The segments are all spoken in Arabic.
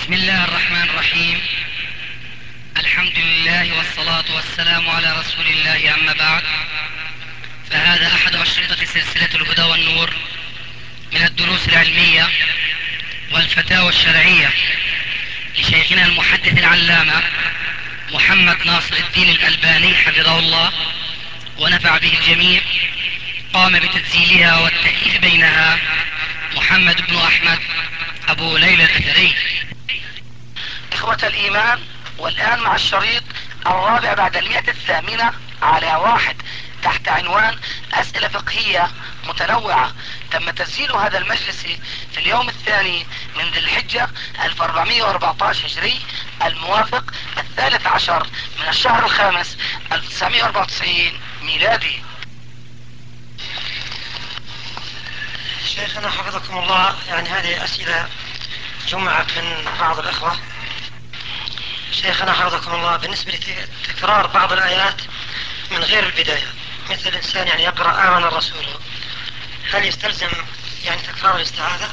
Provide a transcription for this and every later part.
بسم الله الرحمن الرحيم. الحمد لله والصلاة والسلام على رسول الله، أما بعد، فهذا أحد أشرطة سلسلة الهدى والنور من الدروس العلمية والفتاوى الشرعية لشيخنا المحدث العلامة محمد ناصر الدين الألباني حفظه الله ونفع به الجميع. قام بتسجيلها والتأليف بينها محمد بن أحمد أبو ليلى الأثري. إخوة الإيمان، والآن مع الشريط الرابع بعد 108 على 1 تحت عنوان أسئلة فقهية متنوعة. تم تسجيل هذا المجلس في اليوم الثاني من ذي الحجة 1414 هجري، الموافق 13 من الشهر الخامس 1994 ميلادي. شيخنا حفظكم الله، يعني هذه أسئلة جمعت من بعض الأخوة. شيخنا حفظكم الله، بالنسبة لتكرار بعض الآيات من غير البداية، مثل الإنسان يعني يقرأ آمن الرسول، هل يستلزم يعني تكرار الاستعاذة؟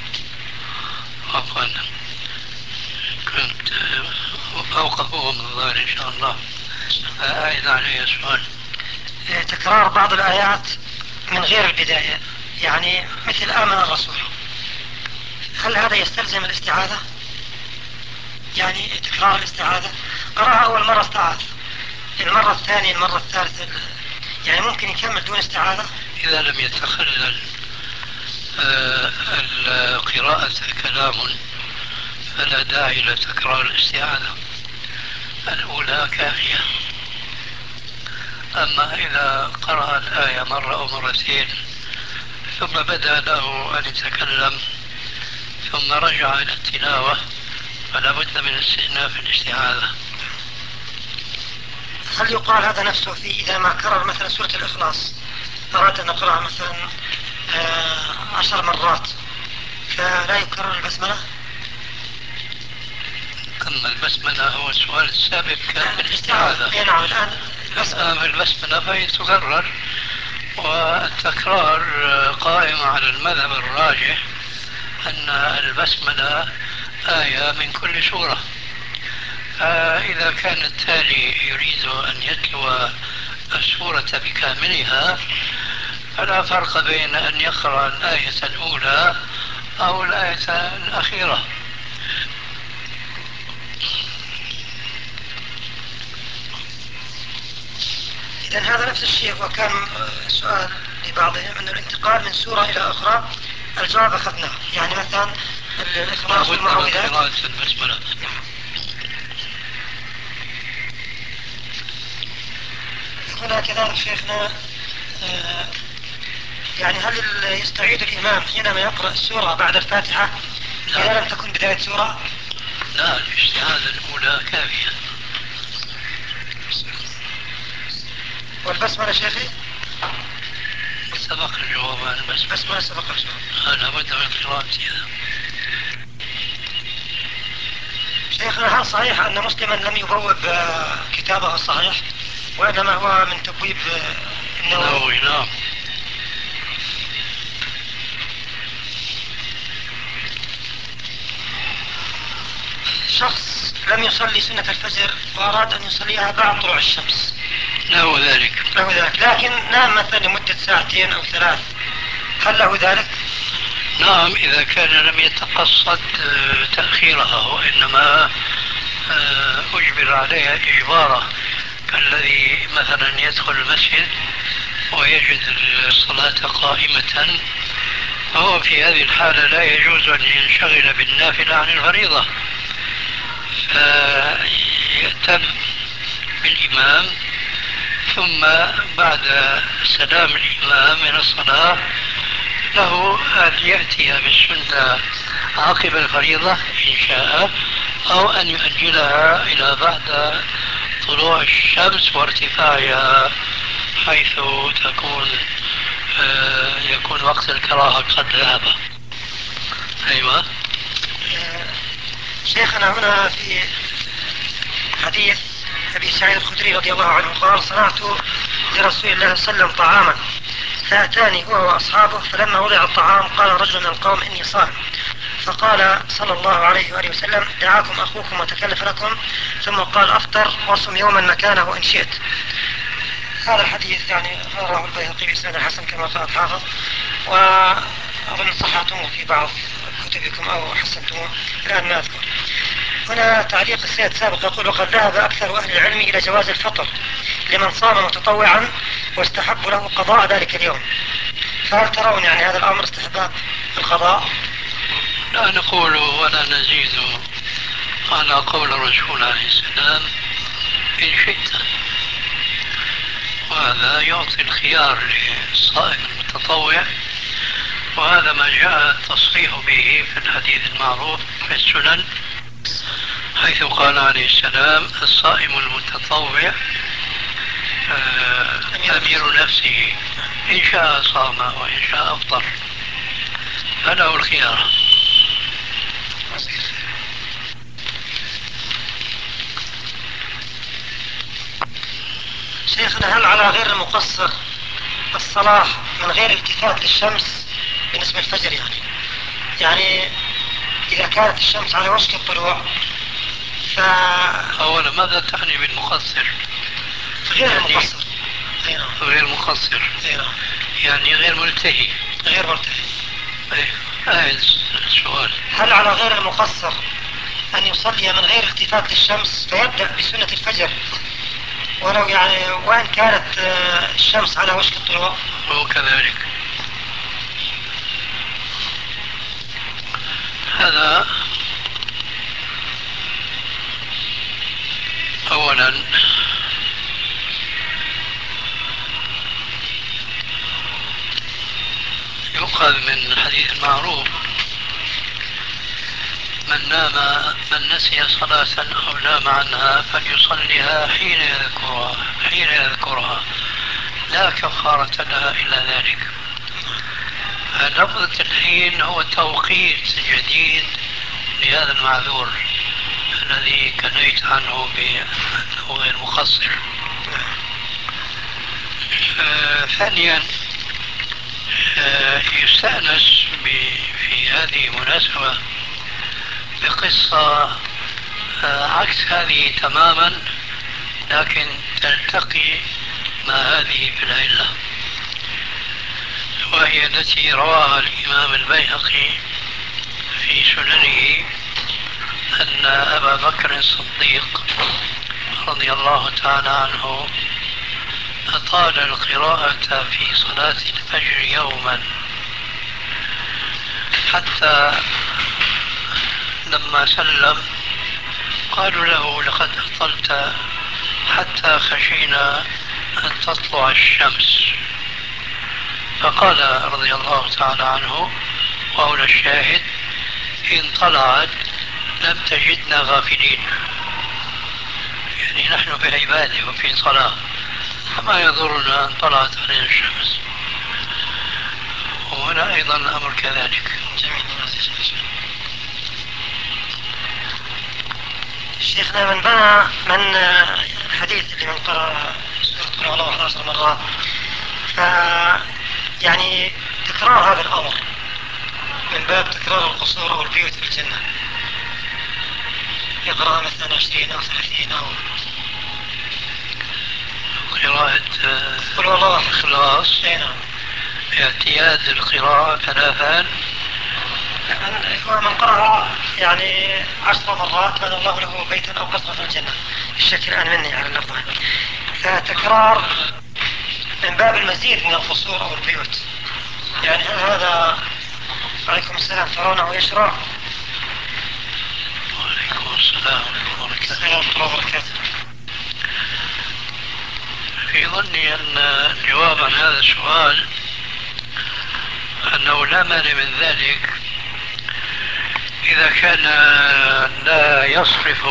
عفوا، كنت أوقفه من الظاهر إن شاء الله. أعيد علي السؤال. تكرار بعض الآيات من غير البداية، يعني مثل آمن الرسول، هل هذا يستلزم الاستعاذة؟ يعني تكرار الاستعاذة، أراها أول مرة استعاذ، المرة الثانية، المرة الثالثة، يعني ممكن يكمل دون استعاذة؟ إذا لم يتخلل القراءة كلام فلا داعي لتكرار الاستعاذة، الأولى كافية. أما إذا قرأ الآية مرة أو مرتين ثم بدا له أن يتكلم ثم رجع إلى التلاوة فلا بد من استئناف الاستعاذة. هل يقال هذا نفسه في إذا ما كرر مثلا سورة الإخلاص، أراد أن نقرأها مثلا 10 مرات، فلا يكرر البسملة؟ أما البسملة هو السؤال السابق كان في الاستعاذة. نعم، الآن البسملة فهي تكرر، والتكرار قائم على المذهب الراجح أن البسملة آية من كل سورة. فإذا كان التالي يريد أن يتلو السورة بكاملها فلا فرق بين أن يقرأ الآية الأولى أو الآية الأخيرة. إذن هذا نفس الشيء. وكان سؤال لبعضهم أن الانتقال من سورة إلى أخرى، الجواب أخذناه، يعني مثلا الإخلاص والمعوذات. قراءة البسملة. هنا كذلك شيخنا، يعني هل يستعيد الإمام حينما يقرأ السورة بعد الفاتحة إذا لم تكن بداية سورة؟ لا، الاستعاذة الأولى كافية. والبسملة شيخي؟ سبق الجواب عن البسملة. بسملة سبق الجواب. لا بد من قراءتها. شيخنا، هل صحيح أن مسلما لم يبوب كتابه الصحيح وإنما هو من تبويب النووي؟ نعم. شخص لم يصلي سنة الفجر وأراد أن يصليها بعد طلوع الشمس، له ذلك، لكن نام مثلا لمدة 2 أو 3، هل له ذلك؟ نعم، إذا كان لم يتقصد تأخيرها وإنما أجبر عليها إجبارا، كالذي مثلا يدخل المسجد ويجد الصلاة قائمة، فهو في هذه الحالة لا يجوز أن ينشغل بالنافلة عن الفريضة، فيأتم بالإمام، ثم بعد سلام الإمام من الصلاة له أن يأتي بالسنة عقب الفريضة إن شاء، أو أن يؤجلها إلى بعد طلوع الشمس وارتفاعها، حيث يكون وقت الكراهة قد ذهب. أيوة. شيخنا، هنا في حديث أبي سعيد الخدري رضي الله عنه قال: صنعت لرسول الله صلى الله عليه وسلم طعاما فأتاني هو وأصحابه، فلما وضع الطعام قال رجل من القوم: إني صائم. فقال صلى الله عليه وآله وسلم: دعاكم أخوكم وتكلف لكم، ثم قال: أفطر واصم يوما مكانه إن شئت. هذا الحديث يعني رواه البيهقي بإسناد الحسن كما قال الحافظ، وأظن صححتموه في بعض كتبكم أو حسنتموه، الآن ما أذكر. هنا تعليق السيد سابق يقول: وقد ذهب أكثر أهل العلم إلى جواز الفطر لمن صام متطوعا واستحب له قضاء ذلك اليوم. فهل ترون يعني هذا الأمر استحباب القضاء؟ لا نقول ولا نزيد على قول الرسول عليه السلام: إن شئت. وهذا يعطي الخيار للصائم المتطوع، وهذا ما جاء التصريح به في الحديث المعروف في السنن، حيث قال عليه السلام: الصائم المتطوع أمير نفسه، إن شاء صام وإن شاء أفطر، فله الخيار. شيخنا، هل على غير المقصر الصلاة من غير التفات للشمس بالنسبة للفجر؟ يعني إذا كانت الشمس على وشك الطلوع أولا ماذا تعني بالمقصر؟ غير يعني المقصر. غير مقصر يعني غير ملتهي. غير ملتهي. السؤال: هل على غير المقصر أن يصلي من غير التفات للشمس فيبدأ بسنة الفجر ولو يعني وإن كانت الشمس على وشك الطلوع؟ هو كذلك. هذا أولا يؤخذ من الحديث المعروف: من نسي صلاة أو نام عنها فليصليها حين يذكرها لا كفارة لها إلا ذلك. فلفظة الحين هو توقيت جديد لهذا المعذور الذي كنيت عنه بأنه غير مقصر. ثانيا، يستأنس في هذه المناسبة بقصة عكس هذه تماما، لكن تلتقي مع هذه في العلة، وهي التي رواها الإمام البيهقي في سننه أن أبا بكر الصديق رضي الله تعالى عنه أطال القراءة في صلاة الفجر يوما، حتى لما سلم قالوا له: لقد أطلت حتى خشينا أن تطلع الشمس. فقال رضي الله تعالى عنه، وهنا الشاهد: إن طلعت لم تجدنا غافلين، يعني نحن في عبادة وفي صلاة، فما يضرنا أن طلعت علينا الشمس. وهنا أيضا الأمر كذلك. جميل. شيخنا، من بنى من الحديث اللي من قرأ سورة قل الله 11 مرات، يعني تكرار هذا الأمر من باب تكرار القصور أو البيوت في الجنة، يقرأ مثلا 20 أو 30 أو قراءة قل والله الإخلاص. نعم. اعتياد القراءة 3. هو من قرأ يعني 10 مرات بنى الله له بيتا أو قصرا في الجنة. الشك الآن مني على اللفظة. فتكرار من باب المزيد من القصور أو البيوت، يعني هل هذا عليكم السلام ترونه يشرع؟ وعليكم السلام ورحمة الله وبركاته. في ظني أن الجواب عن هذا السؤال أنه لا مانع من ذلك إذا كان لا يصرف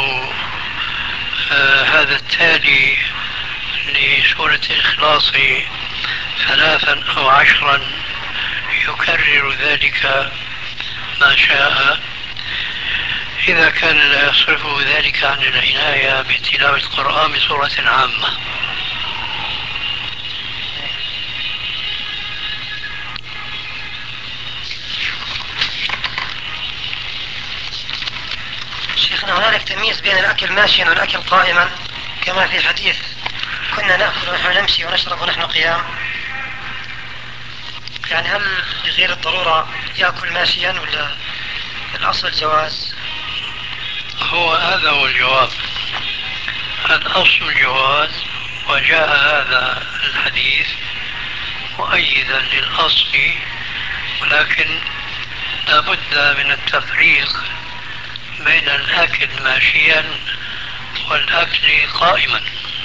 هذا التالي لسورة الإخلاص 3 أو 10 يكرر ذلك ما شاء، إذا كان لا يصرفه ذلك عن العناية بتلاوة القرآن بصورة عامة. شيخنا هنالك تمييز بين الأكل ماشيا والأكل قائما، كما في حديث كنا نأكل ونحن نمشي ونشرب ونحن قيام. يعني هل لغير الضرورة يأكل ماشيا ولا الأصل جواز؟ هو هذا هو الجواب، الأصل جواز، وجاء هذا الحديث مؤيدا للأصل، ولكن لا بد من التفريق بين الأكل ماشيا والأكل قائما،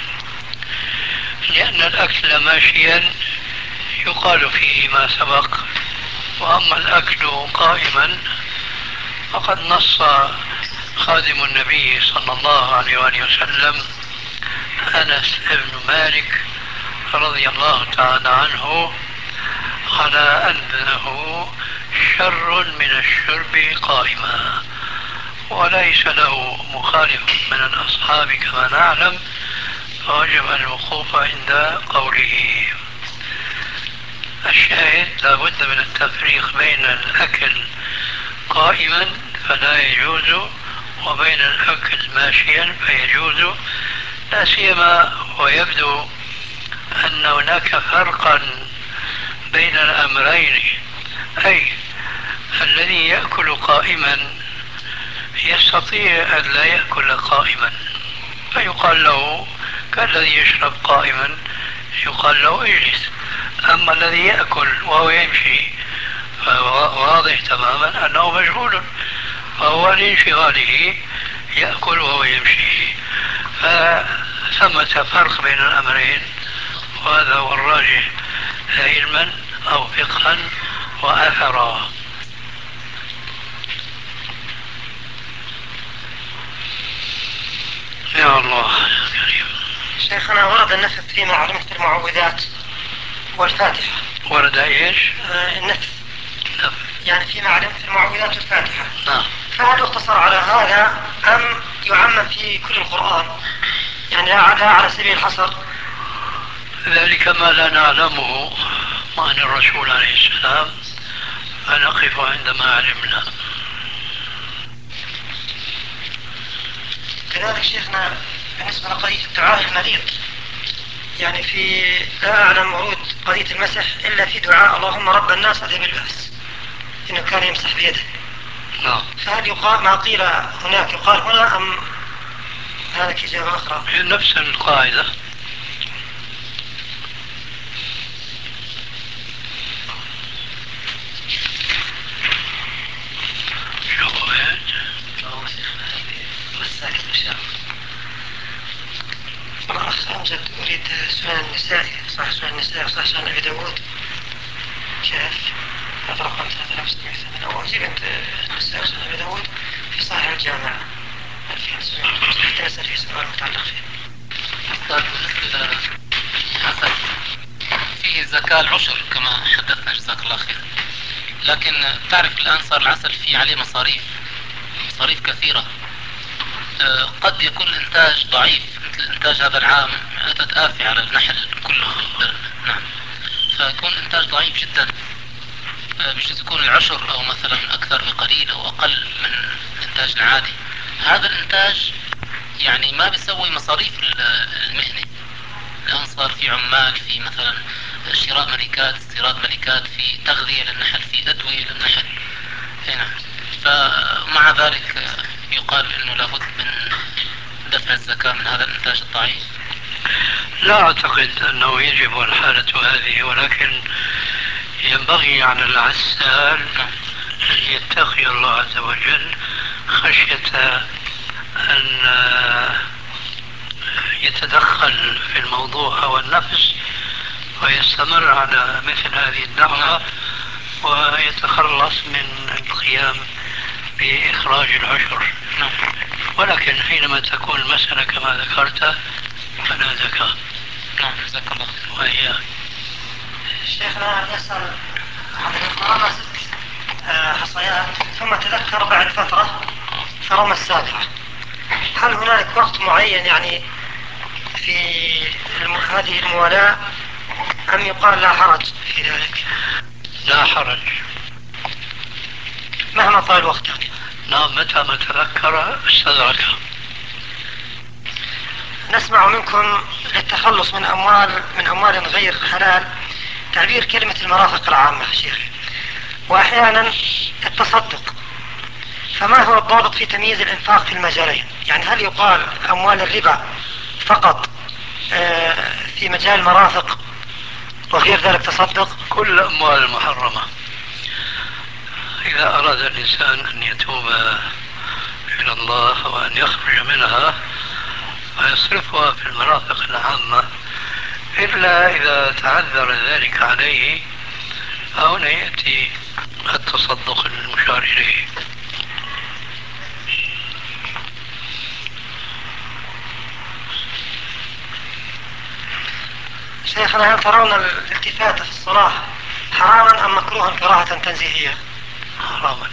لأن الأكل ماشيا يقال فيه ما سبق، وأما الأكل قائما فقد نص خادم النبي صلى الله عليه وآله وسلم أنس بن مالك رضي الله تعالى عنه على أنه شر من الشرب قائما، وليس له مخالف من الأصحاب كما نعلم، فوجب الوقوف عند قوله. الشاهد لا بد من التفريق بين الأكل قائما فلا يجوز وبين الأكل ماشيا فيجوز، لا سيما ويبدو أن هناك فرقا بين الأمرين، أي الذي يأكل قائما يستطيع أن لا يأكل قائما فيقال له، كالذي يشرب قائما يقال له اجلس، أما الذي يأكل وهو يمشي فواضح تماما أنه مشغول، فهو لانشغاله يأكل وهو يمشي، فثمة فرق بين الأمرين، وهذا هو الراجح علما أو فقها وأثرا. يا الله يا كريم. شيخنا ورد النفث فيما علمت المعوذات والفاتحة. ورد ايش؟ النفث. نعم. يعني فيما علمت المعوذات والفاتحة. نعم. فهل يقتصر على هذا أم يعمم في كل القرآن؟ يعني لا على سبيل الحصر. ذلك ما لا نعلمه عن الرسول عليه السلام، فنقف عندما علمنا. كذلك شيخنا بالنسبة لقضية الدعاء المريض، يعني لا أعلم ورود قضية المسح إلا في دعاء اللهم رب الناس أذهب البأس، إنه كان يمسح بيده. نعم. فهل يقال ما قيل هناك يقال هنا أم هذا إجابة أخرى؟ هي نفس القاعدة. الأخ أمجد أريد سنن النسائي، صح سنن النسائي صح سنن أبي داود كيف؟ هذا رقم 3608 أو أجيب أنت النسائي سنن أبي داود في صحيح الجامع 2900 نسأل في سؤال متعلق فيه. بالنسبة للحسد فيه زكاة العشر كما حدثنا جزاك الله خير، لكن تعرف الآن صار العسل فيه عليه مصاريف كثيرة، قد يكون الإنتاج ضعيف مثل الإنتاج هذا العام أتت آفة على النحل كله في البلد. نعم، فيكون الإنتاج ضعيف جدا، بجوز يكون العشر أو مثلا أكثر بقليل أو أقل من الإنتاج العادي. هذا الإنتاج يعني ما بيسوي مصاريف المهنة. الآن صار في عمال، في مثلا شراء ملكات، استيراد ملكات، في تغذية للنحل، في أدوية للنحل. نعم، فمع ذلك يقال انه لابد من دفع الزكاة من هذا الانتاج الضعيف. لا أعتقد أنه يجب الحالة هذه، ولكن ينبغي على العسال أن يتقي الله عز وجل خشية أن يتدخل في الموضوع أو النفس ويستمر على مثل هذه الدعوة ويتخلص من القيام بإخراج العشر. ولكن حينما تكون المسألة كما ذكرت فلا زكاة. نعم، جزاك الله خير. وهي شيخنا يسأل عن القرابة 6 حصيات ثم تذكر بعد فترة فرمى السابعة، هل هنالك وقت معين يعني في هذه الموالاة أم يقال لا حرج في ذلك؟ لا حرج مهما طال الوقت يعني. نعم، متى ما تذكر استدرك. نسمع منكم للتخلص من أموال غير حلال تعبير كلمة المرافق العامة شيخ، وأحيانا التصدق، فما هو الضابط في تمييز الإنفاق في المجالين؟ يعني هل يقال أموال الربا فقط في مجال المرافق وغير ذلك تصدق؟ كل الأموال المحرمة إذا أراد الإنسان أن يتوب إلى الله وأن يخرج منها فيصرفها في المرافق العامة، إلا إذا تعذر ذلك عليه فهنا يأتي التصدق المشار إليه. شيخنا، هل ترون الالتفات في الصلاة حراما أم مكروها كراهة تنزيهية؟ حراما.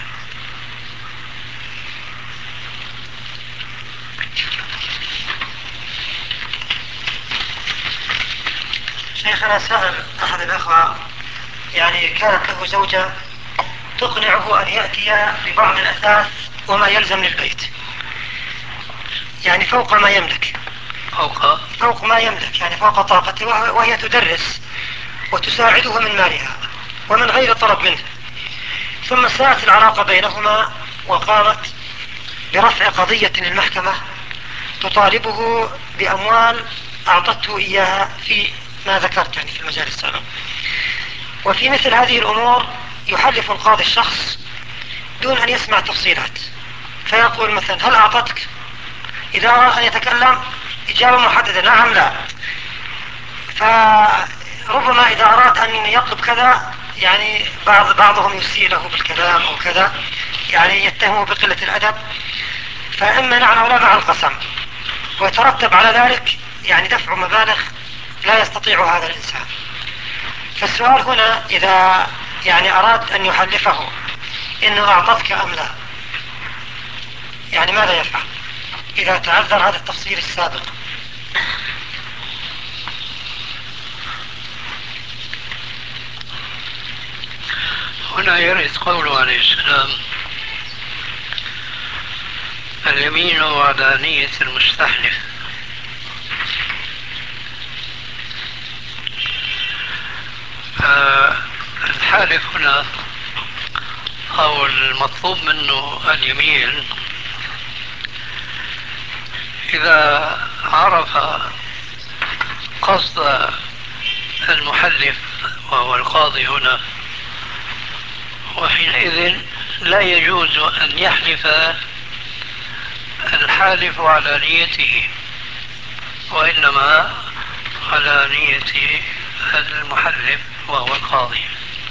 شيخنا، سأل أحد الأخوة، يعني كانت له زوجة تقنعه أن يأتي ببعض الأثاث وما يلزم للبيت، يعني فوق ما يملك، فوق ما يملك، يعني فوق طاقته، وهي تدرس وتساعده من مالها ومن غير طلب منه. ثم ساءت العلاقة بينهما وقامت برفع قضية للمحكمة تطالبه بأموال أعطته إياها في ما ذكرت، يعني في المجال السابق. وفي مثل هذه الأمور يحلف القاضي الشخص دون أن يسمع تفصيلات، فيقول مثلا: هل أعطتك؟ إذا أراد أن يتكلم إجابة محددة نعم لا. فربما إذا أراد أن يطلب كذا، يعني بعضهم يسيء له بالكلام أو كذا، يعني يتهمه بقلة الأدب، فإما نعم ولا مع القسم، ويترتب على ذلك يعني دفع مبالغ لا يستطيع هذا الإنسان. فالسؤال هنا، إذا يعني أراد أن يحلفه إنه أعطتك أم لا، يعني ماذا يفعل إذا تعذر هذا التفصيل السابق؟ هنا يرد قوله عليه السلام: اليمين على نية المستحلف. الحالف هنا أو المطلوب منه اليمين إذا عرف قصد المحلف وهو القاضي هنا، وحينئذ لا يجوز أن يحلف الحالف على نيته، وإنما على نية المحلف وهو القاضي.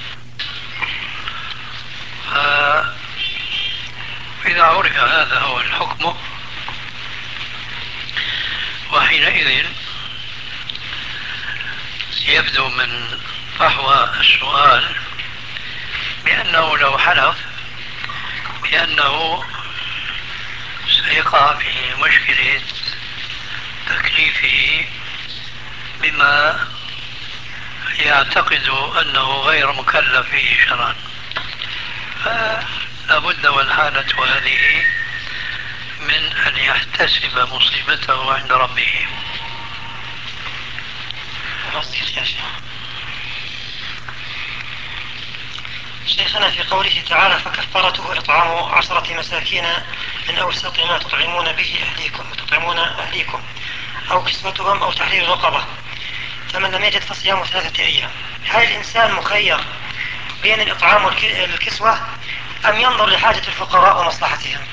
إذا عرف هذا هو الحكم، وحينئذ يبدو من فحوى السؤال بأنه لو حلف بأنه سيقع في مشكلة تكليفه بما يعتقد أنه غير مكلف به شرعا، فلا بد والحالة هذه من أن يحتسب مصيبته عند ربه. شيخنا، في قوله تعالى: فكفارته إطعام 10 مساكين من أوسط ما تطعمون به أهليكم أو كسوتهم أو تحرير رقبة، فمن لم يجد فصيام 3 أيام. هل الإنسان مخير بين الإطعام والكسوة أم ينظر لحاجة الفقراء ومصلحتهم؟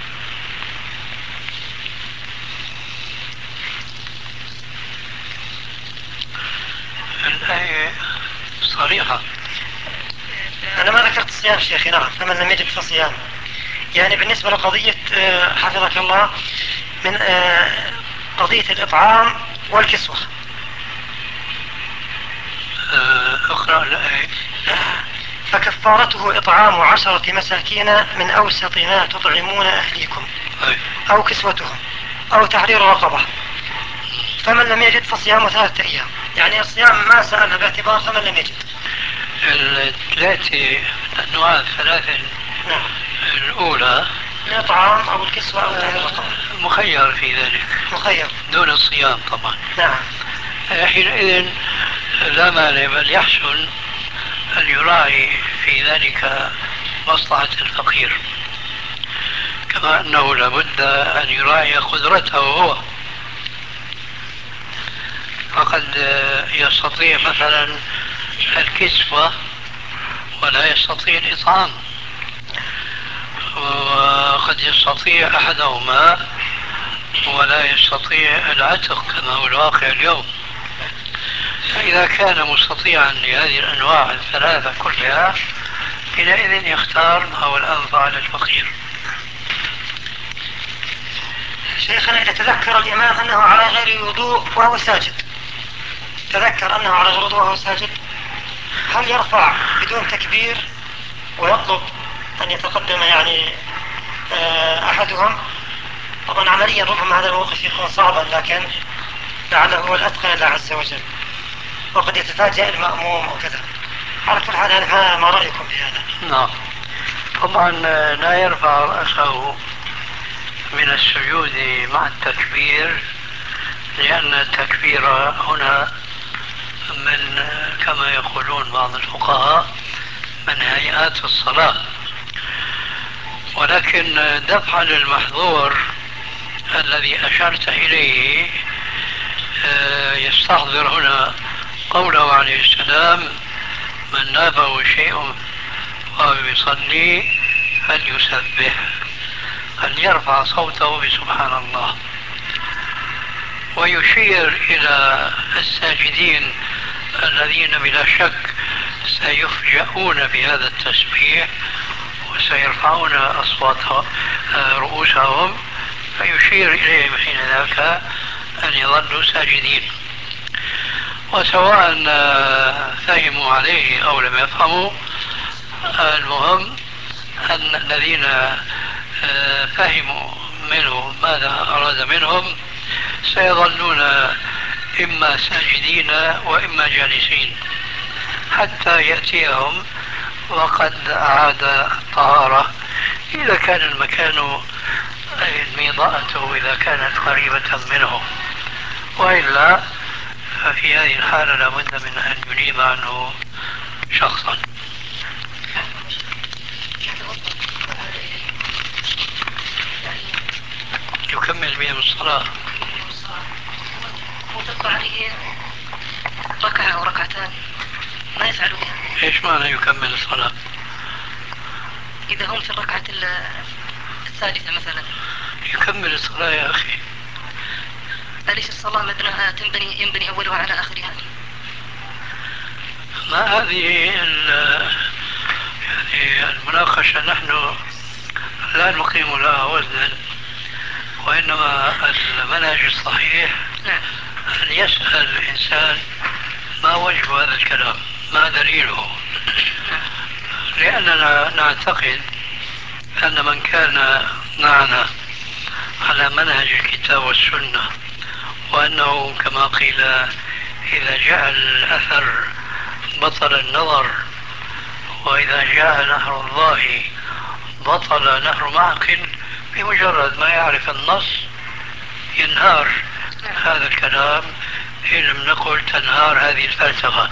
الآية صريحة. أنا ما ذكرت الصيام شيخي، نعم، فمن لم يجد فصيام، يعني بالنسبة لقضية حفظك الله، من قضية الإطعام والكسوة. اقرأ الآية. فكفارته إطعام 10 مساكين من أوسط ما تطعمون أهليكم أو كسوتهم أو تحرير رقبة، فمن لم يجد فصيام 3 أيام. يعني الصيام ما سألنا باعتبار فمن لم يجد. الثلاثة أنواع ثلاثة الأولى الإطعام أو الكسوة أو تحرير رقبة. مخير في ذلك، مخير دون الصيام طبعا. نعم. حينئذ لا مانع، بل يحسن أن يراعي في ذلك مصلحة الفقير، كما أنه لابد أن يراعي قدرته هو. فقد يستطيع مثلا الكسوة ولا يستطيع الإطعام، وقد يستطيع أحدهما ولا يستطيع العتق كما هو الواقع اليوم. فإذا كان مستطيعا لهذه الأنواع الثلاثة كلها، حينئذ يختار ما هو الأنفع للفقير. شيخنا، إذا تذكر الإمام أنه على غير وضوء وهو ساجد، تذكر أنه على غير وضوء وهو ساجد، هل يرفع بدون تكبير ويطلب أن يتقدم يعني أحدهم؟ طبعا عمليا ربما هذا الموقف يكون صعبا، لكن لعله هو الأتقى لله عز وجل، وقد يتفاجأ المأموم وكذا. على كل حال، ما رأيكم في هذا؟ نعم، طبعا لا يرفع رأسه من السجود مع التكبير، لأن التكبير هنا من كما يقولون بعض الفقهاء من هيئات الصلاة، ولكن دفعا للمحظور الذي أشرت إليه يستحضر هنا قوله عليه السلام: من نابه شيء وهو يصلي فليسبح، فليرفع صوته بسبحان الله، ويشير إلى الساجدين الذين بلا شك سيفجؤون بهذا التسبيح وسيرفعون رؤوسهم، فيشير إليهم حين ذاك أن يظلوا ساجدين. وسواء فهموا عليه أو لم يفهموا، المهم أن الذين فهموا منه ماذا أراد منهم سيظلون إما ساجدين وإما جالسين حتى يأتيهم وقد أعاد الطهارة، إذا كان المكان الميضاءة إذا كانت قريبة منه، وإلا ففي هذه الحالة لابد من أن ينيب عنه شخصا. يكمل بهم الصلاة وتبقى عليه ركعة أو ركعتان ما يفعل بها. إيش معنى يكمل الصلاة؟ إذا هم في الركعة الثالثة مثلا يكمل الصلاة يا أخي. أليس الصلاة مبناها ينبني أولها على آخرها؟ ما هذه يعني المناقشة نحن لا نقيم لها وزنا، وإنما المنهج الصحيح أن يسأل الإنسان ما وجه هذا الكلام، ما دليله، لأننا نعتقد أن من كان معنا على منهج الكتاب والسنة، وأنه كما قيل إذا جاء الأثر بطل النظر، وإذا جاء نهر الله بطل نهر معقل، بمجرد ما يعرف النص ينهار هذا الكلام، إن لم نقل تنهار هذه الفلسفة.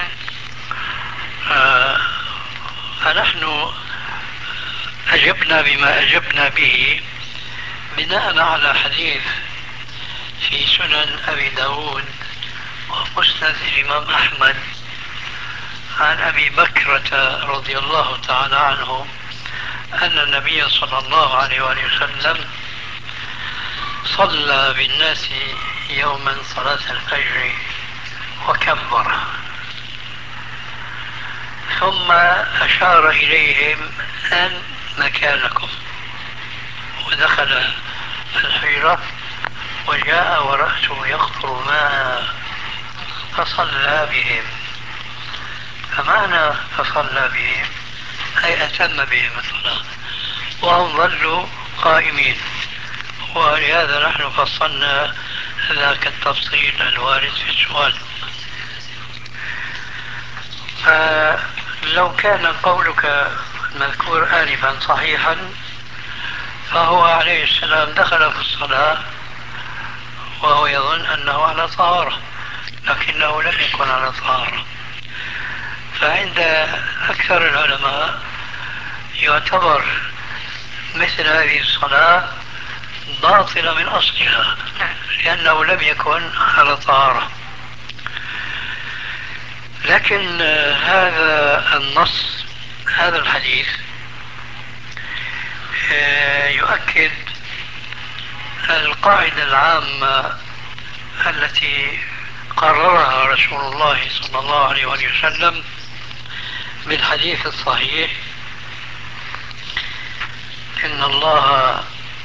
فنحن أجبنا بما أجبنا به بناء على حديث في سنن أبي داود ومسند الإمام أحمد عن أبي بكرة رضي الله تعالى عنه أن النبي صلى الله عليه وآله وسلم صلى بالناس يوما صلاة الفجر وكبر، ثم أشار إليهم أن مكانكم، ودخل الحجرة وجاء ورأسه يقطر ماء فصلى بهم. فمعنى فصلى بهم أي أتم بهم الصلاة وهم ظلوا قائمين، ولهذا نحن فصلنا ذاك التفصيل الوارد في السؤال. فلو كان قولك المذكور آنفا صحيحا، فهو عليه السلام دخل في الصلاة وهو يظن أنه على طهارة، لكنه لم يكن على طهارة. فعند أكثر العلماء يعتبر مثل هذه الصلاة باطلة من أصلها، لأنه لم يكن على طهارة. لكن هذا النص، هذا الحديث يؤكد القاعدة العامة التي قررها رسول الله صلى الله عليه وسلم بالحديث الصحيح: إن الله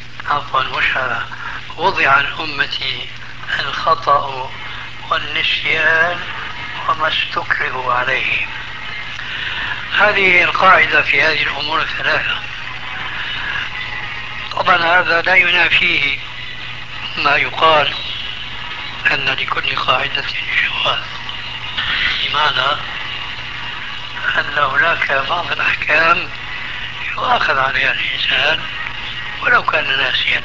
وضع عن أمتي الخطأ والنسيان وما استكرهوا عليه. هذه القاعدة في هذه الأمور الثلاثة. طبعا هذا لا ينافيه ما يقال أن لكل قاعدة شواذ، بمعنى أن هناك بعض الأحكام يؤاخذ عليها الإنسان ولو كان ناسيا،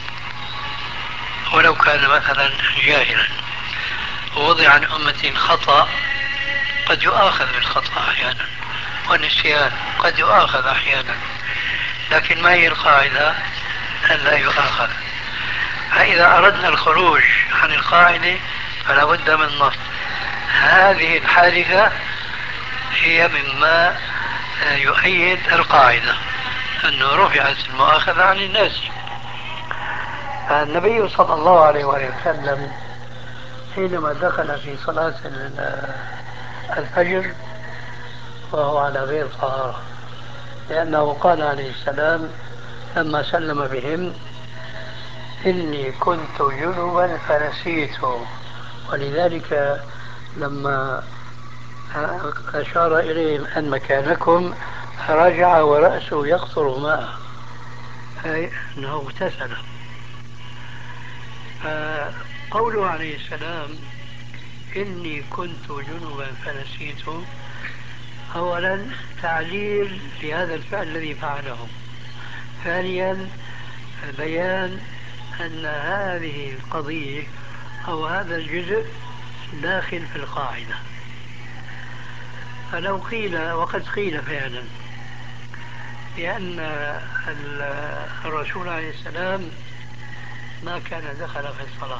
ولو كان مثلا جاهلا. ووضع عن أمتي الخطأ، قد يؤاخذ بالخطأ أحيانا، والنسيان قد يؤاخذ أحيانا، لكن ما هي القاعدة؟ أن لا يؤاخذ. فإذا أردنا الخروج عن القاعدة فلا بد من نص. هذه الحادثة هي مما يؤيد القاعدة، أنه رفعت المؤاخذة عن الناس. النبي صلى الله عليه وسلم حينما دخل في صلاة الفجر وهو على غير طهارة، لأنه قال عليه السلام لما سلم بهم: إني كنت جنبا فنسيت. ولذلك لما أشار إليهم أن مكانكم رجع ورأسه يقطر ماء، أي أنه اغتسل. قوله عليه السلام إني كنت جنبا فنسيت، أولا تعليل لهذا الفعل الذي فعله، ثانيا بيان أن هذه القضية أو هذا الجزء داخل في القاعدة. فلو قيل، وقد قيل فعلا، بأن الرسول عليه السلام ما كان دخل في الصلاة،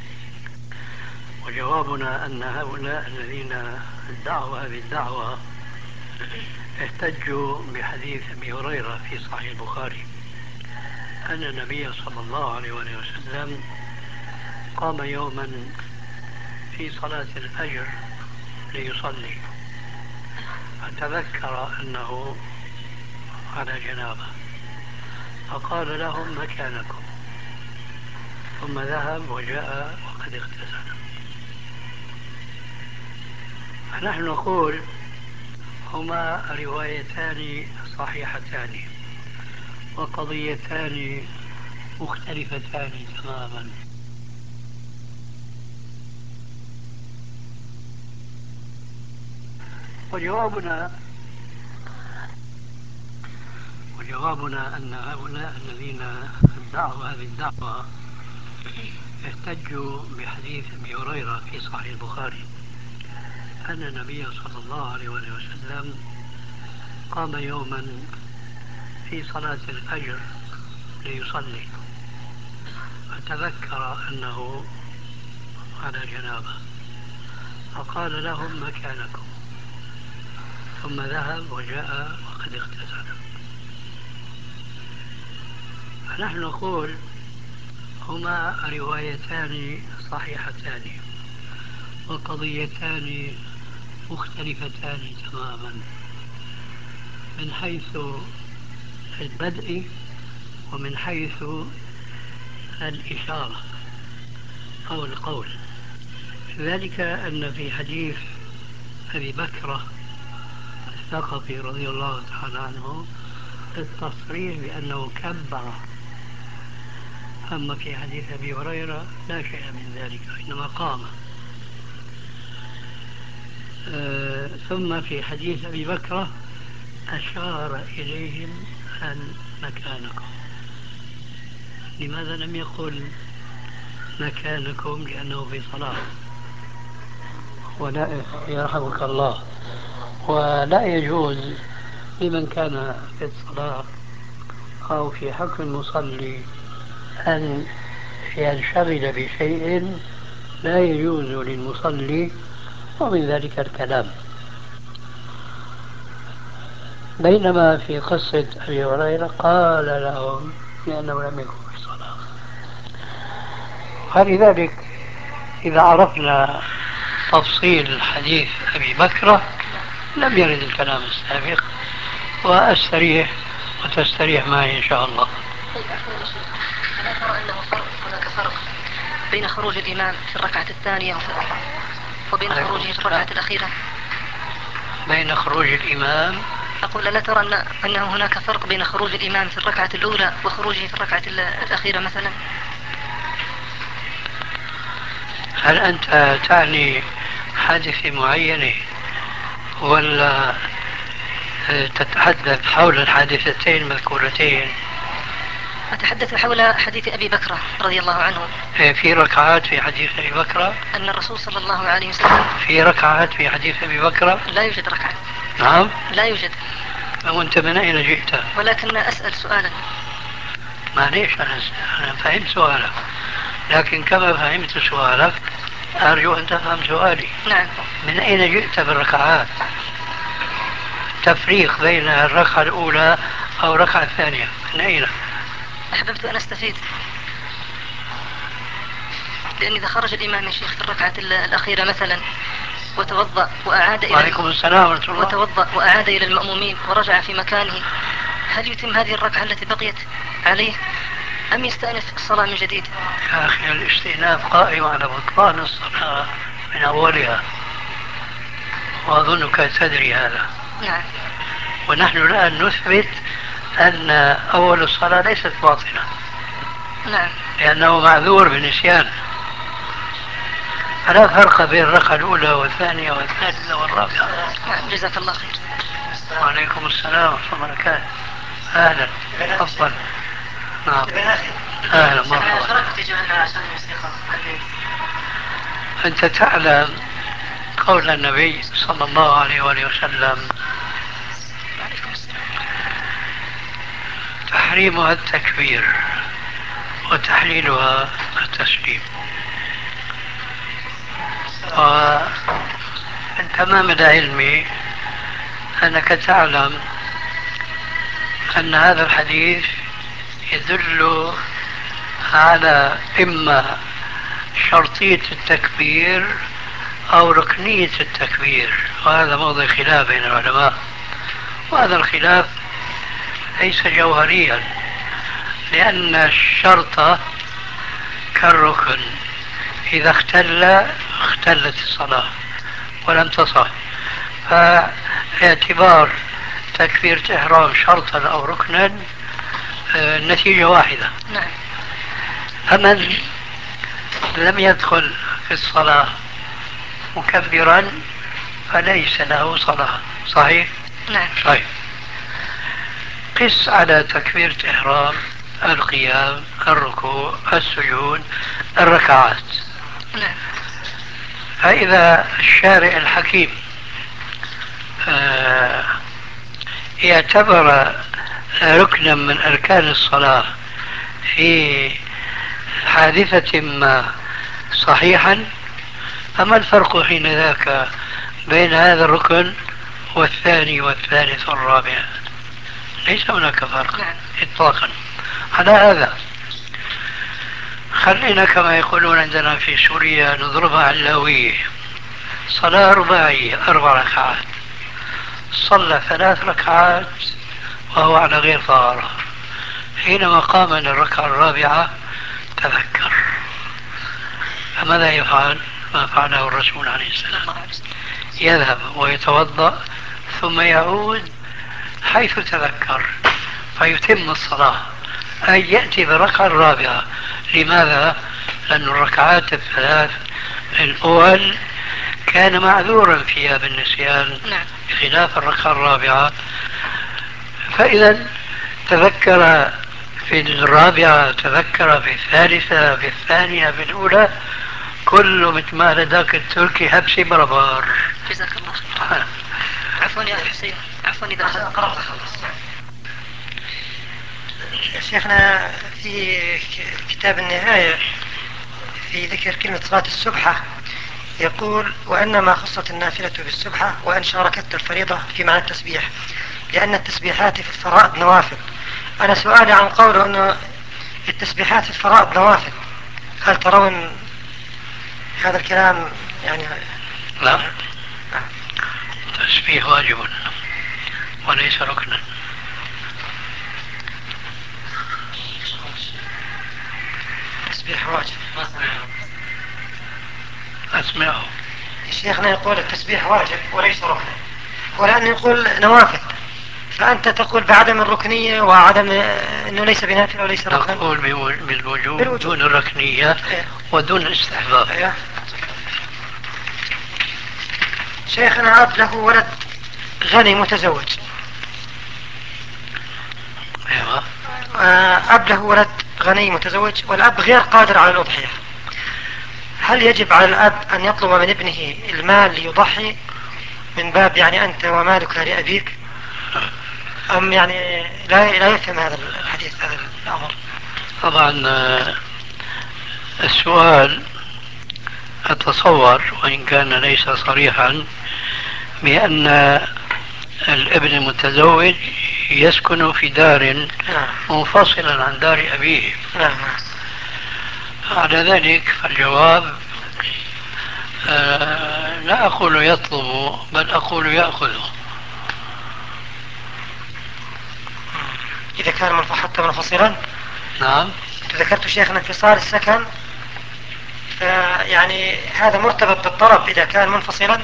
وجوابنا أن هؤلاء الذين ادعوا هذه الدعوة احتجوا بحديث أبي هريرة في صحيح البخاري أن النبي صلى الله عليه وسلم قام يوما في صلاة الفجر ليصلي، فتذكر أنه على جنابه، فقال لهم: مكانكم. ثم ذهب وجاء وقد اغتسل. فنحن نقول هما روايتان صحيحتان وقضيتان مختلفتان تماما. وجوابنا أن هؤلاء الذين ادعوا هذه الدعوة احتجوا بحديث أبي هريرة في صحيح البخاري أن النبي صلى الله عليه وسلم قام يوما في صلاة الفجر ليصلي، فتذكر أنه على جنابه، فقال لهم: مكانكم. ثم ذهب وجاء وقد اغتسل. فنحن نقول هما روايتان صحيحتان وقضيتان مختلفتان تماما من حيث البدء ومن حيث الإشارة أو القول. ذلك أن في حديث أبي بكرة الثقفي رضي الله تعالى عنه التصريح بأنه كبر، أما في حديث أبي هريرة لا شيء من ذلك، إنما قام. ثم في حديث أبي بكرة أشار إليهم أن مكانكم. لماذا لم يقل مكانكم لأنه في صلاة؟ ولا يرحمك الله. ولا يجوز لمن كان في الصلاة أو في حق المصلي أن ينشغل بشيء لا يجوز للمصلي، ومن ذلك الكلام. بينما في قصة أبي هريرة قال لهم لأنه لم يكن في الصلاة. فلذلك إذا عرفنا تفصيل حديث أبي بكر لم يرد الكلام السابق، وأستريح وتستريح معي إن شاء الله. ألا ترى أنه هناك فرق بين خروج الإمام في الركعة الثانية وبين خروجه في الركعة الأخيرة؟ بين خروج الإمام، أقول ألا ترى أنه هناك فرق بين خروج الإمام في الركعة الأولى وخروجه في الركعة الأخيرة مثلا؟ هل أنت تعني حادثة معينة ولا تتحدث حول الحادثتين المذكورتين؟ أتحدث حول حديث أبي بكر رضي الله عنه. في ركعات في حديث أبي بكر؟ أن الرسول صلى الله عليه وسلم في ركعات في حديث أبي بكر؟ لا يوجد ركعة. نعم؟ لا يوجد. وأنت من أين جئت؟ ولكن أسأل سؤالا. معليش، أنا فهمت سؤالك، لكن كما فهمت سؤالك أرجو أن تفهم سؤالي. نعم. من أين جئت بالركعات؟ تفريق بين الركعة الأولى أو الركعة الثانية من أين؟ أحببت أن أستفيد، لأن إذا خرج الإمام يا شيخ في الركعة الأخيرة مثلا وتوضأ وأعاد إلى وعليكم السلام ورحمة الله. وتوضأ وأعاد إلى المأمومين ورجع في مكانه، هل يتم هذه الركعة التي بقيت عليه أم يستأنف الصلاة من جديد؟ يا أخي الاستئناف قائم على بطلان الصلاة من أولها، وأظنك تدري هذا. نعم. ونحن الآن نثبت أن أول الصلاة ليست باطلة. نعم. لأنه معذور بالنسيان. فلا فرق بين الركعة الأولى والثانية والثالثة والرابعة. نعم. جزاك الله خير. وعليكم السلام ورحمة الله وبركاته. أهلا. أفضل. نعم. أهلا مرحبا. أنت تعلم قول النبي صلى الله عليه وآله وسلم تحريمها التكبير وتحليلها التسليم. ومن تمام العلم أنك تعلم أن هذا الحديث يدل على إما شرطية التكبير أو ركنية التكبير، وهذا موضع خلاف بين العلماء، وهذا الخلاف ليس جوهريا، لأن الشرط كالركن، إذا اختلت الصلاة ولم تصح، فاعتبار تكبيرة إحرام شرطا أو ركنا النتيجة واحدة. نعم. فمن لم يدخل في الصلاة مكبرا فليس له صلاة. صحيح؟ نعم. صحيح. قس على تكبيرة إحرام القيام، الركوع، السجود، الركعات. نعم. فإذا الشارع الحكيم اعتبر ركنا من أركان الصلاة في حادثة ما صحيحا، فما الفرق حين ذاك بين هذا الركن والثاني والثالث والرابع؟ ليس هناك فرق. نعم. إطلاقا. على هذا خلينا كما يقولون عندنا في سوريا نضربها علاوية. صلاة رباعية 4 ركعات، صلى 3 ركعات وهو على غير طهارة، حينما قام من الركعة الرابعة تذكر، فماذا يفعل؟ ما فعله الرسول عليه السلام، يذهب ويتوضأ ثم يعود حيث تذكر فيتم الصلاة، أي يأتي بالركعة الرابعة. لماذا؟ لأن الركعات الثلاث الأول كان معذورا فيها بالنسيان، نعم. بخلاف الركعة الرابعة فإذا تذكر في الرابعة، تذكر في الثالثة، في الثانية، في الأولى، كله مثل ما ذاك التركي هبسي بربار. جزاك الله خير. عفوا يا حسين، عفوا إذا قرأت خلص. شيخنا في كتاب النهاية في ذكر كلمة صلاة السبحة يقول: وإنما خصت النافلة بالسبحة وإن شاركت الفريضة في معنى التسبيح، لأن التسبيحات في الفرائض نوافل. أنا سؤالي عن قوله أنه التسبيحات في الفرائض نوافل، هل ترون هذا الكلام يعني؟ لا، التسبيح واجب وليس ركنا. التسبيح واجب. أسمعه. شيخنا يقول التسبيح واجب وليس ركنا، ولأن يقول نوافل، فأنت تقول بعدم الركنية وعدم أنه ليس بنافل وليس ركنا. نقول بالوجوب دون الركنية ودون الاستحباب. أيه. شيخنا أب له ولد غني متزوج. أيوة. أب له ولد غني متزوج والأب غير قادر على الأضحية، هل يجب على الأب أن يطلب من ابنه المال ليضحي من باب يعني أنت ومالك لأبيك، أم يعني لا يفهم هذا الحديث، هذا الأمر؟ طبعا السؤال أتصور وإن كان ليس صريحا بأن الابن المتزوج يسكن في دار منفصلا عن دار أبيه. على ذلك فالجواب لا أقول يطلب بل أقول يأخذ. إذا كان حتى منفصلا. نعم. ذكرت شيخنا انفصال السكن، يعني هذا مرتبط بالطلب إذا كان منفصلا.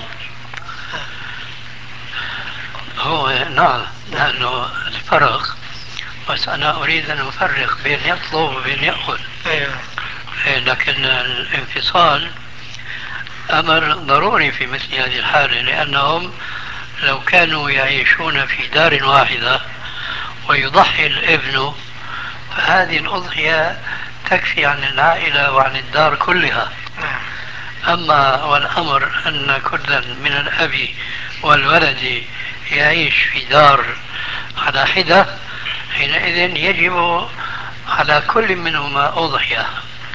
هو نعم، لأنه الفرق، بس أنا أريد أن أفرق بين يطلب وبين يأخذ. أيوة. لكن الانفصال أمر ضروري في مثل هذه الحالة، لأنهم لو كانوا يعيشون في دار واحدة ويضحي الابن فهذه الأضحية تكفي عن العائلة وعن الدار كلها. أما والأمر أن كلا من الأب والولد يعيش في دار على حدة، حينئذ يجب على كل منهما أضحية.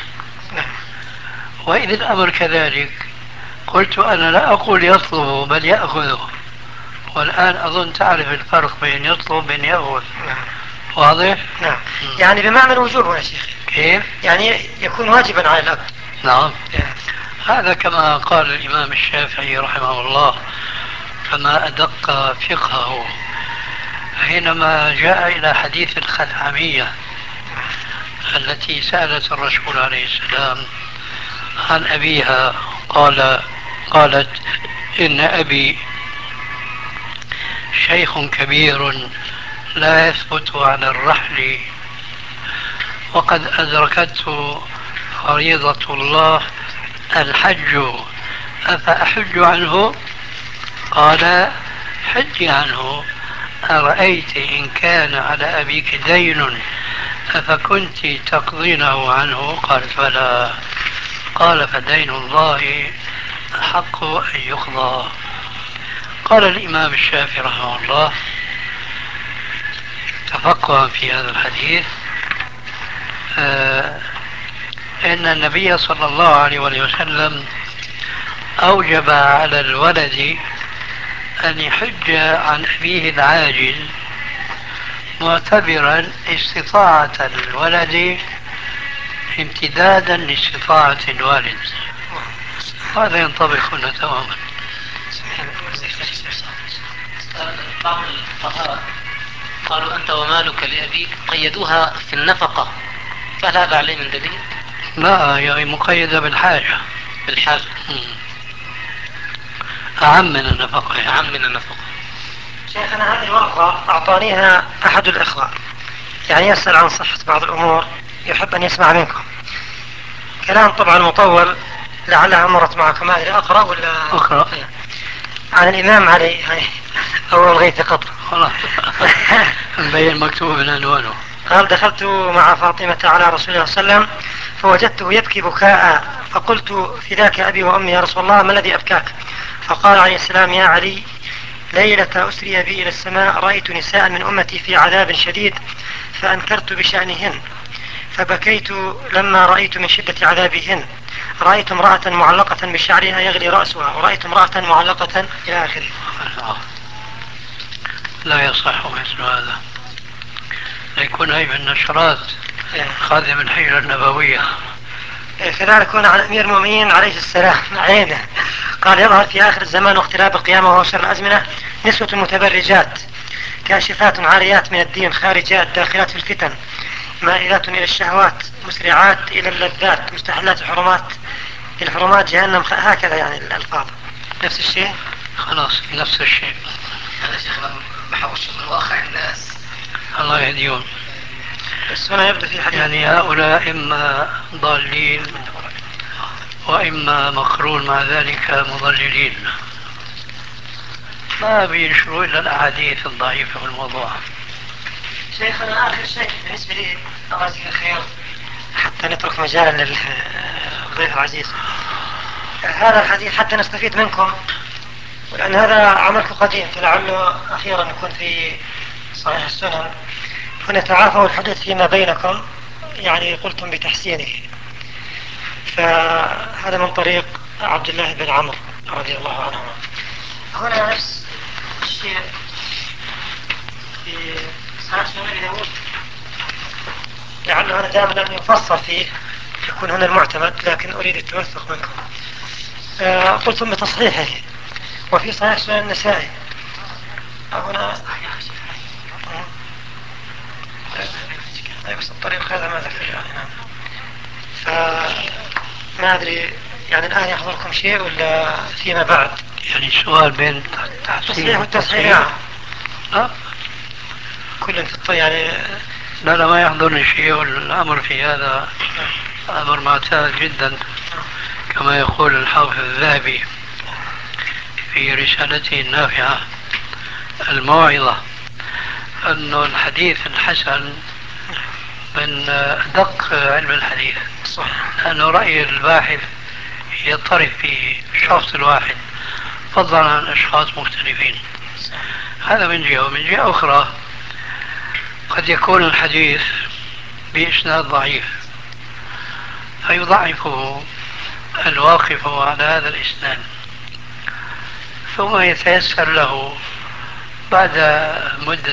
وإذا الأمر كذلك قلت أنا لا أقول يطلب بل يأخذه، والآن أظن تعرف الفرق بين يطلب وبين يأخذ. واضح؟ نعم. يعني بمعنى الوجوب يا شيخ. كيف؟ يعني يكون واجبا على الأب. نعم. هذا كما قال الإمام الشافعي رحمه الله، كما أدق فقهه حينما جاء إلى حديث الخثعمية التي سألت الرسول عليه السلام عن أبيها، قالت إن أبي شيخ كبير لا يثبت على الرحل وقد أدركته فريضة الله الحج أفأحج عنه؟ قال حج عنه. أرأيت إن كان على أبيك دين أفكنت تقضينه عنه؟ قالت فلا. قال فدين الله أحق أن يقضى. قال الإمام الشافعي رحمه الله تفقها في هذا الحديث إن النبي صلى الله عليه وسلم أوجب على الولد أن يحج عن أبيه العاجل معتبرا استطاعة الولد امتدادا لاستطاعة الوالد. هذا ينطبق هنا تماما. بعض الفقهاء قالوا أنت ومالك لأبيك، قيدوها في النفقة، فهل هذا عليه من دليل؟ لا، يعني مقيدة بالحاجة. بالحاجة. أعم من النفقة يعني. أعم من النفقة. شيخنا هذه الورقة أعطانيها أحد الإخوة، يعني يسأل عن صحة بعض الأمور، يحب أن يسمع منكم كلام طبعا مطول، لعلها مرت معكم. ما أدري أقرأ ولا أقرأ. عن الإمام علي أو الغيث قطر. خلاص. مبين مكتوب من عنوانه. قال دخلت مع فاطمة على رسول الله صلى الله عليه وسلم فوجدته يبكي بكاء، فقلت فداك أبي وأمي يا رسول الله ما الذي أبكاك؟ فقال عليه السلام يا علي ليلة أسري بي إلى السماء رأيت نساء من أمتي في عذاب شديد فأنكرت بشأنهن فبكيت لما رأيت من شدة عذابهن، رأيت امرأة معلقة بشعرها يغلي رأسها ورأيت امرأة معلقة إلى آخره. لا يصح مثل هذا، يكون هي من النشرات خادم الحجرة النبوية. كذلك هنا عن أمير المؤمنين عليه السلام عينه قال يظهر في آخر الزمان واقتراب القيامة وهو شر الأزمنة نسوة متبرجات كاشفات عاريات من الدين خارجات داخلات في الفتن مائلات إلى الشهوات مسرعات إلى اللذات مستحلات الحرمات جهنم هكذا يعني الألفاظ نفس الشيء. خلاص نفس الشيء. هذا شيخ بحوش من واقع الناس. الله يهديهم. بس هنا يبدو في حديث يعني هؤلاء إما ضالين وإما مقرون مع ذلك مضللين، ما بينشروا إلا الأحاديث الضعيفة في الموضوع. شيخنا آخر شيء بالنسبة لي الله يجزيك خير حتى نترك مجالا للضيف العزيز، هذا الحديث حتى نستفيد منكم لأن هذا عملكم قديم فلعله أخيرا يكون في صحيح السنن فنتعافوا الحدث فيما بينكم يعني قلتم بتحسينه، فهذا من طريق عبد الله بن عمرو رضي الله عنهما. هنا نفس الشيء في صحيح سنن أبي داود لعله هذا دائما لم يفصل فيه يكون هنا المعتمد لكن أريد التوثق منكم. قلتم بتصحيحه وفي صحيح سنن النسائي هنا بس الطريق هذا ما ذكر يعني نعم. فما أدري يعني الآن يحضركم شيء ولا فيما بعد؟ يعني السؤال بين التصحيح والتصحيح نعم. كل في يعني لا ما يحضرني شيء، والأمر في هذا أمر معتاد جدا كما يقول الحافظ الذهبي في رسالته النافعة الموعظة أن الحديث الحسن من أدق علم الحديث، لأنه رأي الباحث يضطرب في الشخص الواحد فضلا عن أشخاص مختلفين. هذا من جهة، ومن جهة أخرى قد يكون الحديث بإسناد ضعيف فيضعفه الواقف على هذا الإسناد ثم يتيسر له بعد مدة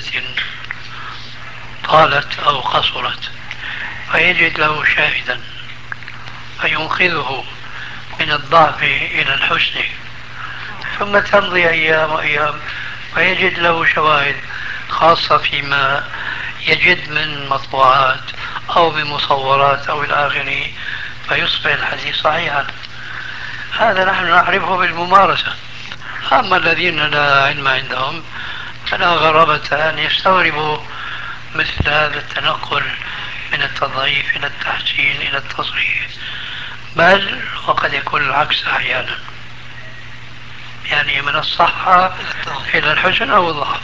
طالت أو قصرت فيجد له شاهدا فينقذه من الضعف إلى الحسن، ثم تمضي أيام وأيام فيجد له شواهد خاصة فيما يجد من مطبوعات أو بمصورات أو إلى آخره فيصبح الحديث صحيحا. هذا نحن نعرفه بالممارسة. أما الذين لا علم عندهم فلا غرابة أن يستغربوا مثل هذا التنقل من التضعيف إلى التحسين إلى التصحيح، بل وقد يكون العكس أحيانا، يعني من الصحة إلى الحسن أو الضعف.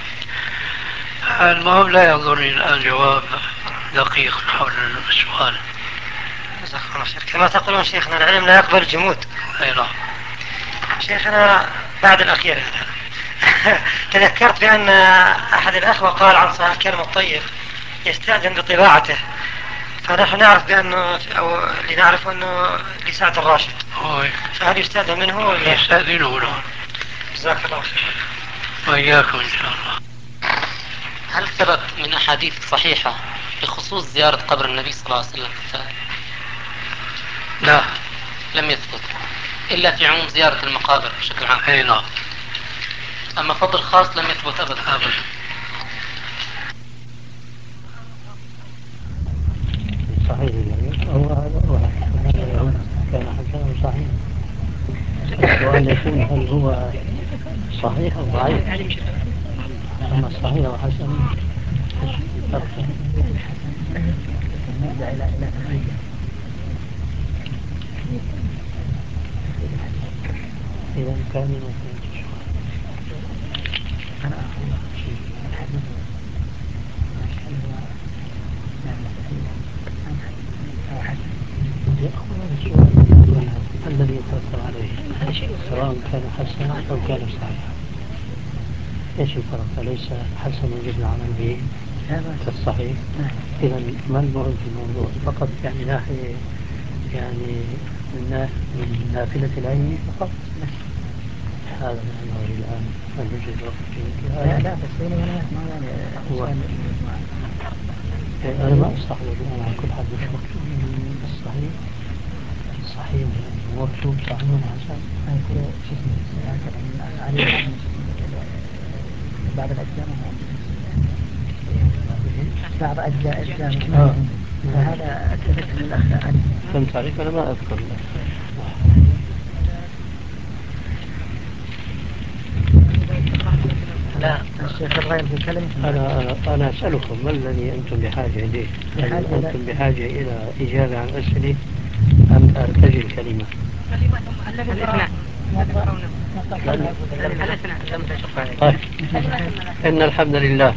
المهم لا يحضرني الآن جواب دقيق حول السؤال. كما تقولون شيخنا العلم لا يقبل الجمود. أي نعم. شيخنا بعد الأخير هذا تذكرت بأن أحد الأخوة قال عن صاحب الكلم الطيب يستأذن بطباعته، فنحن نعرف بأنه أو لنعرف أنه لسعد الراشد، فهل يستأذن منه ولا يستأذنه له؟ جزاك الله خير. وإياكم إن شاء الله. هل ثبت من أحاديث صحيحة بخصوص زيارة قبر النبي صلى الله عليه وسلم؟ لا لم يثبت إلا في عموم زيارة المقابر بشكل عام. أي نعم. أما فضل خاص لم يثبت أبدا. صحيح هو كان حسنا صحيح. السؤال يكون هل هو صحيح أو ضعيف؟ أما الصحيح وحسن نرجع إلى إذا كان أنا سواء كان حسنا أو كان صحيحا. إيش الفرق؟ أليس حسن يجب العمل به كالصحيح؟ إذا ما المهم في الموضوع؟ فقط يعني ناحية يعني من نافلة العلم فقط. هذا ما ينبغي الآن أن نجد وقت فيه. لا بس ما يعني أنا ما أستحضر الآن على كل حال مش مكتوب الصحيح صحيح يعني مكتوب صحيح حسن يكون شو اسمه عليه بعض الأجزاء ما بعض أجزاء فهذا أكتبت من الأخ علي. فهمت عليك. أنا ما أذكر لا الشيخ الغير في كلمة. أنا أسألكم ما الذي أنتم بحاجة إليه؟ هل أنتم بحاجة إلى إجابة عن أسئلة أم أرتجل كلمة؟ الاثنان. طيب. إن الحمد لله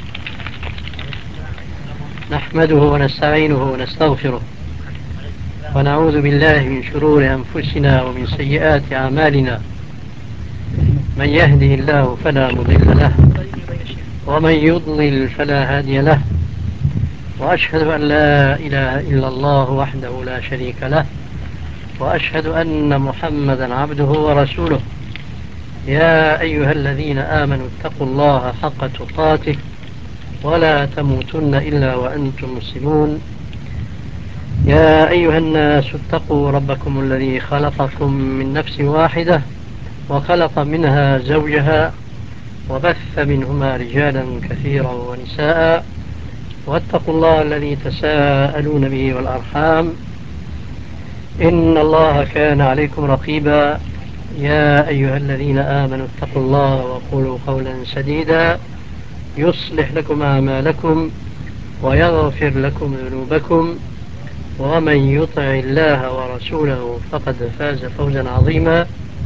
نحمده ونستعينه ونستغفره ونعوذ بالله من شرور أنفسنا ومن سيئات أعمالنا. من يهده الله فلا مضل له ومن يضلل فلا هادي له، وأشهد أن لا إله إلا الله وحده لا شريك له، وأشهد أن محمدا عبده ورسوله. يا أيها الذين آمنوا اتقوا الله حق تقاته ولا تموتن إلا وأنتم مسلمون. يا أيها الناس اتقوا ربكم الذي خلقكم من نفس واحدة وخلق منها زوجها وبث منهما رجالا كثيرا ونساء، واتقوا الله الذي تساءلون به والأرحام إن الله كان عليكم رقيبا. يا أيها الذين آمنوا اتقوا الله وقولوا قولا سديدا يصلح لكم أعمالكم ويغفر لكم ذنوبكم، ومن يطع الله ورسوله فقد فاز فوزا عظيما.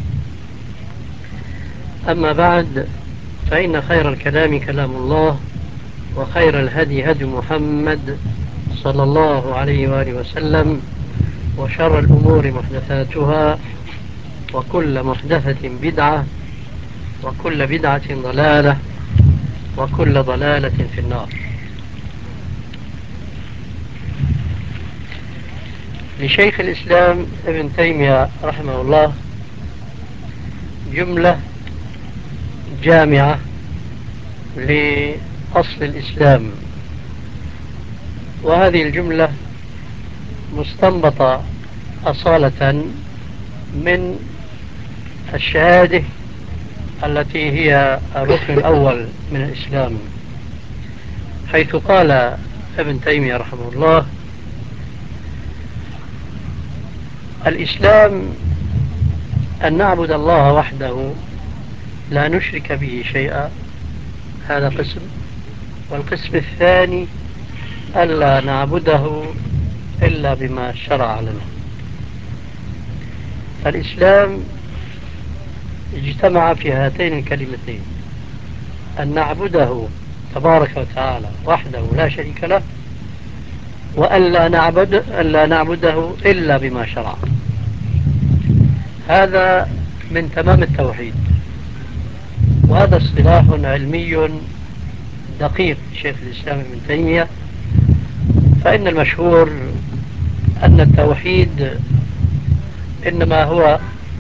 أما بعد، فإن خير الكلام كلام الله، وخير الهدي هدي محمد صلى الله عليه وآله وسلم، وشر الأمور محدثاتها، وكل محدثة بدعة، وكل بدعة ضلالة، وكل ضلالة في النار. لشيخ الإسلام ابن تيمية رحمه الله جملة جامعة لأصل الإسلام، وهذه الجملة مستنبطة أصالة من الشهادة التي هي الركن الأول من الإسلام، حيث قال ابن تيمية رحمه الله: الإسلام أن نعبد الله وحده لا نشرك به شيئا، هذا قسم. والقسم الثاني ألا نعبده إلا بما شرع لنا. فالإسلام اجتمع في هاتين الكلمتين: أن نعبده تبارك وتعالى وحده لا شريك له، وأن لا نعبده إلا بما شرع. هذا من تمام التوحيد، وهذا اصطلاح علمي دقيق شيخ الإسلام ابن تيمية. فإن المشهور أن التوحيد إنما هو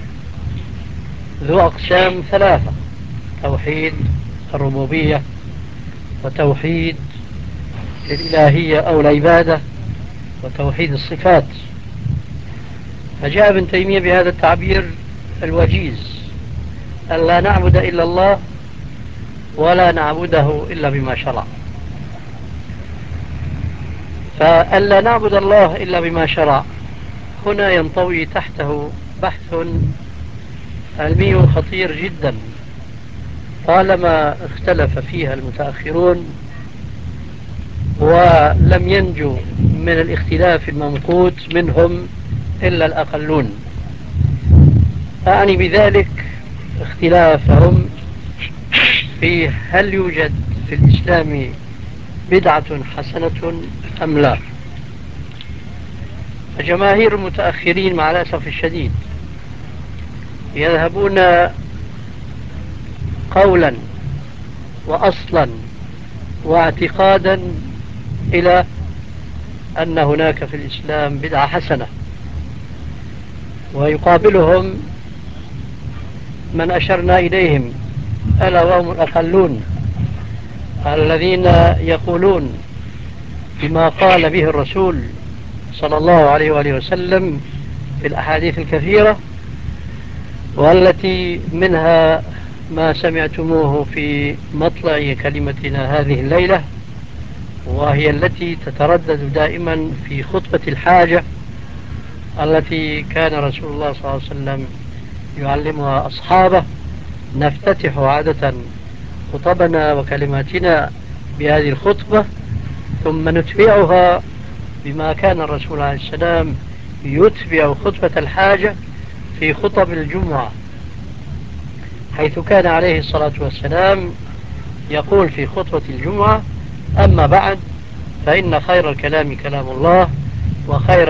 ذو أقسام ثلاثة: توحيد الربوبية، وتوحيد الإلهية أو العبادة، وتوحيد الصفات. فجاء ابن تيمية بهذا التعبير الوجيز: أن لا نعبد إلا الله ولا نعبده إلا بما شرع. فأن لا نعبد الله إلا بما شرع هنا ينطوي تحته بحث علمي خطير جدا، طالما اختلف فيها المتأخرون ولم ينجو من الاختلاف الممقوت منهم إلا الأقلون. أعني بذلك اختلافهم في هل يوجد في الإسلام بدعة حسنة أم لا. فجماهير المتأخرين مع الأسف الشديد يذهبون قولا وأصلا واعتقادا إلى أن هناك في الإسلام بدعة حسنة، ويقابلهم من أشرنا إليهم ألا وهم الأقلون الذين يقولون بما قال به الرسول صلى الله عليه وآله وسلم في الأحاديث الكثيرة، والتي منها ما سمعتموه في مطلع كلمتنا هذه الليلة، وهي التي تتردد دائما في خطبة الحاجة التي كان رسول الله صلى الله عليه وسلم يعلمها أصحابه. نفتتح عادة خطبنا وكلماتنا بهذه الخطبة، ثم نتبعها بما كان الرسول عليه السلام يتبع خطبة الحاجة في خطب الجمعة، حيث كان عليه الصلاة والسلام يقول في خطبة الجمعة: أما بعد، فإن خير الكلام كلام الله، وخير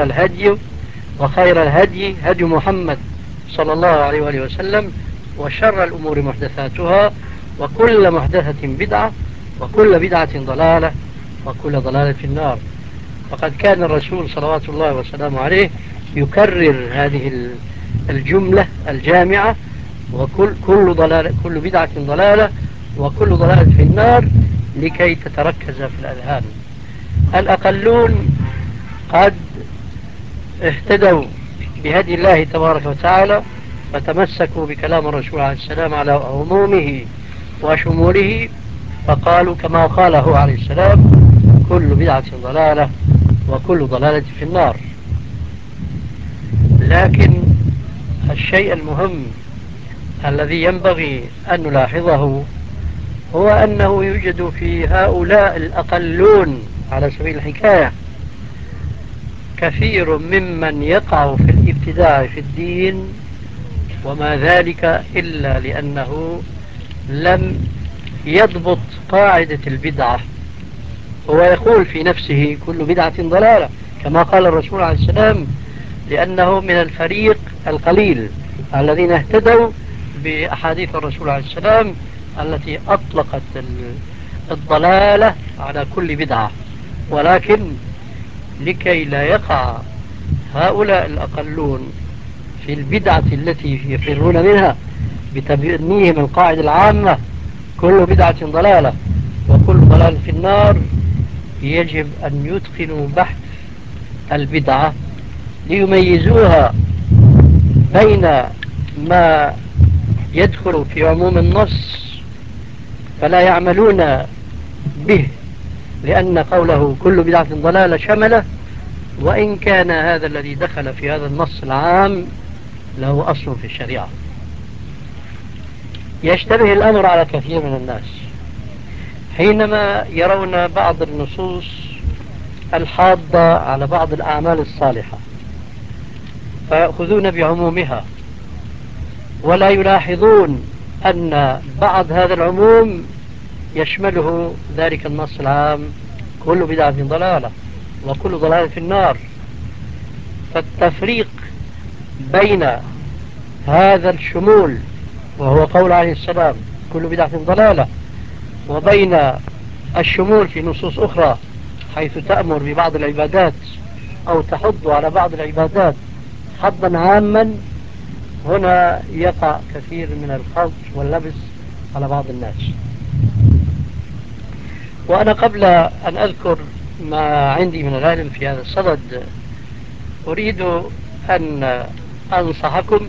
الهدي هدي محمد صلى الله عليه وآله وسلم، وشر الأمور محدثاتها، وكل محدثة بدعة، وكل بدعة ضلالة، وكل ضلالة في النار. فقد كان الرسول صلوات الله وسلامه عليه يكرر هذه الجملة الجامعة: كل بدعة ضلالة، وكل ضلالة في النار، لكي تتركز في الأذهان. الأقلون قد اهتدوا بهدي الله تبارك وتعالى، فتمسكوا بكلام الرسول عليه السلام على عمومه وشموله، فقالوا كما قاله عليه السلام: كل بدعة ضلالة، وكل ضلالة في النار. لكن الشيء المهم الذي ينبغي أن نلاحظه هو أنه يوجد في هؤلاء الأقلون على سبيل الحكاية كثير ممن يقع في الابتداع في الدين، وما ذلك إلا لأنه لم يضبط قاعدة البدعة. هو يقول في نفسه كل بدعة ضلالة كما قال الرسول عليه السلام، لأنه من الفريق القليل الذين اهتدوا بأحاديث الرسول عليه السلام التي أطلقت الضلالة على كل بدعة. ولكن لكي لا يقع هؤلاء الأقلون في البدعة التي يفرون منها بتبنيهم القاعدة العامة: كل بدعة ضلالة، وكل ضلال في النار، يجب أن يتقنوا بحث البدعة ليميزوها بين ما يدخل في عموم النص فلا يعملون به لأن قوله كل بدعة ضلالة شمله، وإن كان هذا الذي دخل في هذا النص العام له أصل في الشريعة. يشتبه الأمر على كثير من الناس حينما يرون بعض النصوص الحاضة على بعض الأعمال الصالحة، فيأخذون بعمومها ولا يلاحظون أن بعض هذا العموم يشمله ذلك النص العام: كل بدعة ضلالة، وكل ضلالة في النار. فالتفريق بين هذا الشمول وهو قول عليه السلام كل بدعة ضلالة، وبين الشمول في نصوص أخرى حيث تأمر ببعض العبادات أو تحض على بعض العبادات حضا عاما، هنا يقع كثير من الخلط واللبس على بعض الناس. وأنا قبل أن أذكر ما عندي من العلم في هذا الصدد أريد أن أنصحكم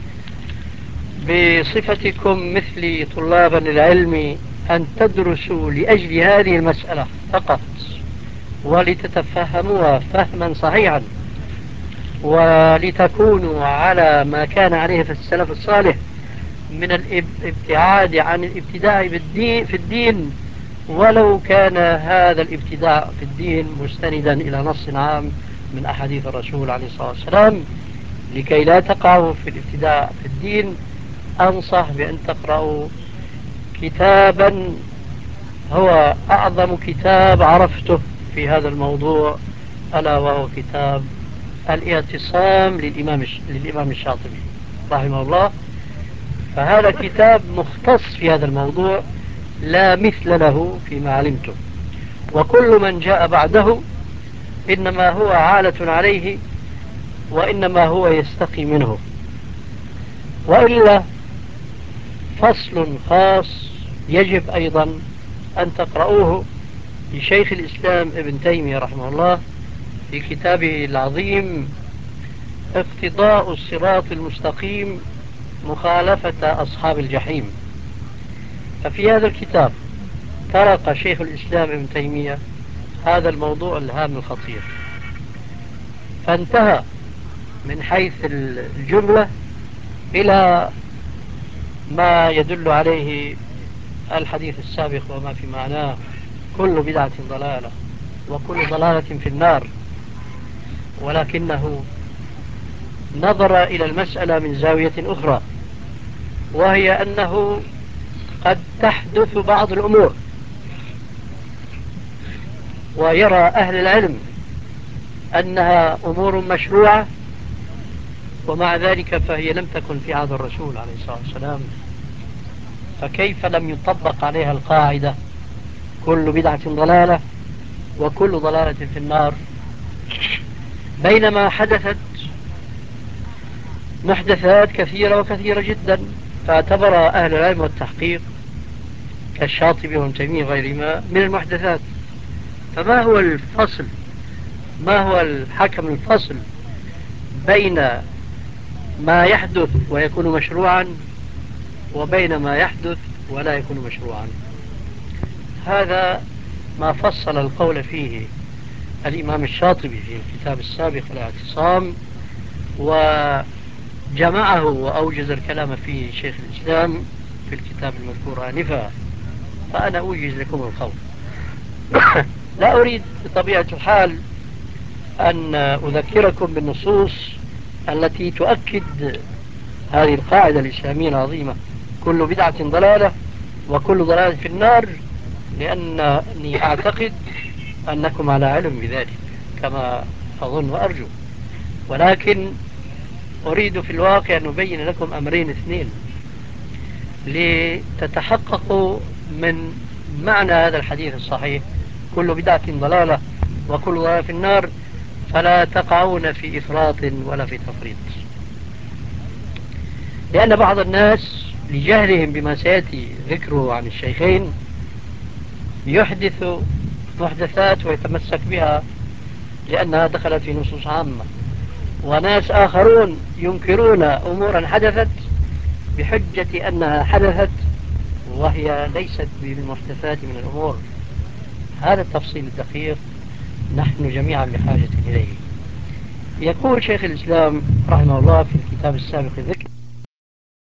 بصفتكم مثلي طلابا للعلم أن تدرسوا لأجل هذه المسألة فقط، ولتتفهموها فهما صحيحا، ولتكونوا على ما كان عليه في السلف الصالح من الابتعاد عن الابتداع في الدين، ولو كان هذا الابتداع في الدين مستندا إلى نص عام من أحاديث الرسول عليه الصلاة والسلام. لكي لا تقعوا في الابتداع في الدين أنصح بأن تقرأوا كتابا هو أعظم كتاب عرفته في هذا الموضوع، ألا وهو كتاب الاعتصام للإمام الشاطبي رحمه الله. فهذا كتاب مختص في هذا الموضوع لا مثل له فيما علمته، وكل من جاء بعده إنما هو عالة عليه وإنما هو يستقي منه، وإلا فصل خاص يجب أيضا أن تقرؤوه لشيخ الإسلام ابن تيمية رحمه الله في كتابه العظيم اقتضاء الصراط المستقيم مخالفة أصحاب الجحيم. ففي هذا الكتاب طرق شيخ الإسلام ابن تيمية هذا الموضوع الهام الخطير، فانتهى من حيث الجملة إلى ما يدل عليه الحديث السابق وما في معناه: كل بدعة ضلالة وكل ضلالة في النار. ولكنه نظر إلى المسألة من زاوية أخرى، وهي أنه قد تحدث بعض الأمور ويرى أهل العلم أنها أمور مشروعة، ومع ذلك فهي لم تكن في عهد الرسول عليه الصلاة والسلام، فكيف لم يطبق عليها القاعدة كل بدعة ضلالة وكل ضلالة في النار، بينما حدثت محدثات كثيرة وكثيرة جدا فاعتبر أهل العلم والتحقيق كالشاطبي وابن تيمية وغيرهما من المحدثات. فما هو الفصل، ما هو الحكم الفصل بين ما يحدث ويكون مشروعا وبين ما يحدث ولا يكون مشروعا؟ هذا ما فصل القول فيه الإمام الشاطبي في الكتاب السابق الاعتصام، وجمعه وأوجز الكلام فيه شيخ الإسلام في الكتاب المذكور آنفا، فأنا أوجز لكم القول. لا أريد بطبيعة الحال أن أذكركم بالنصوص التي تؤكد هذه القاعدة الإسلامية العظيمة: كل بدعة ضلالة وكل ضلالة في النار، لأنني أعتقد أنكم على علم بذلك كما أظن وأرجو، ولكن أريد في الواقع أن أبين لكم أمرين اثنين لتتحققوا من معنى هذا الحديث الصحيح: كل بدعة ضلالة وكل ضلالة في النار، فلا تقعون في إفراط ولا في تفريط. لأن بعض الناس لجهلهم بما سيأتي ذكره عن الشيخين يحدث محدثات ويتمسك بها لأنها دخلت في نصوص عامة، وناس آخرون ينكرون أمورا حدثت بحجة أنها حدثت وهي ليست بالمحدثات من الأمور. هذا التفصيل الدقيق نحن جميعا بحاجة إليه. يقول شيخ الإسلام رحمه الله في الكتاب السابق ذكر: